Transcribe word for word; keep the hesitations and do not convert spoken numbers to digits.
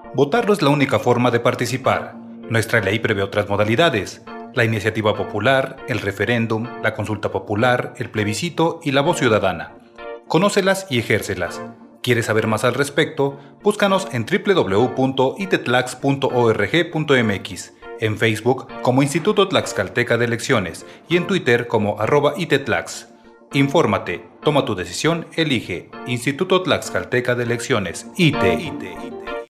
Votar no es la única forma de participar. Nuestra ley prevé otras modalidades: la iniciativa popular, el referéndum, la consulta popular, el plebiscito y la voz ciudadana. Conócelas y ejércelas. ¿Quieres saber más al respecto? Búscanos en doble u doble u doble u punto itetlax punto org punto mx, en Facebook como Instituto Tlaxcalteca de Elecciones y en Twitter como arroba itetlax. Infórmate, toma tu decisión, elige. Instituto Tlaxcalteca de Elecciones, I T E.